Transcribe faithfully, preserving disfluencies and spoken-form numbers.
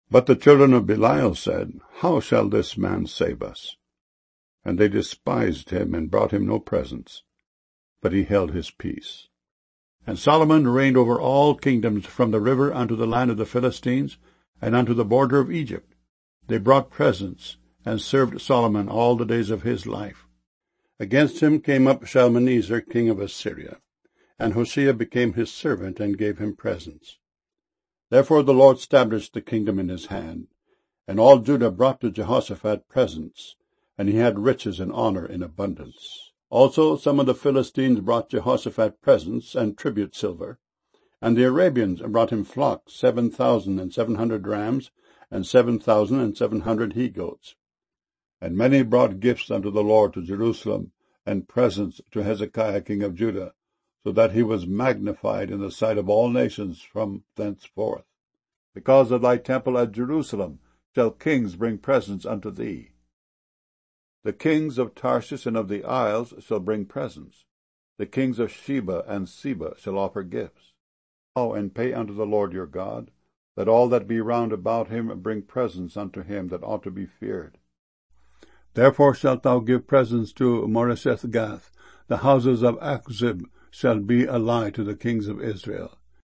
But the children of Belial said, How shall this man save us? And they despised him, and brought him no presents. But he held his peace. And Solomon reigned over all kingdoms, from the river unto the land of the Philistines, and unto the border of Egypt. They brought presents, and served Solomon all the days of his life. Against him came up Shalmaneser, king of Assyria, and Hosea became his servant, and gave him presents. Therefore the Lord established the kingdom in his hand, and all Judah brought to Jehoshaphat presents, and he had riches and honor in abundance. Also some of the Philistines brought Jehoshaphat presents and tribute silver, and the Arabians brought him flocks, seven thousand and seven hundred rams, and seven thousand and seven hundred he-goats. And many brought gifts unto the Lord to Jerusalem, and presents to Hezekiah king of Judah, so that he was magnified in the sight of all nations from thenceforth. Because of thy temple at Jerusalem shall kings bring presents unto thee. The kings of Tarshish and of the isles shall bring presents. The kings of Sheba and Seba shall offer gifts. Go and pay unto the Lord your God. Let all that be round about him bring presents unto him that ought to be feared. Therefore shalt thou give presents to Moresheth-Gath. The houses of Achzib shall be a lie to the kings of Israel.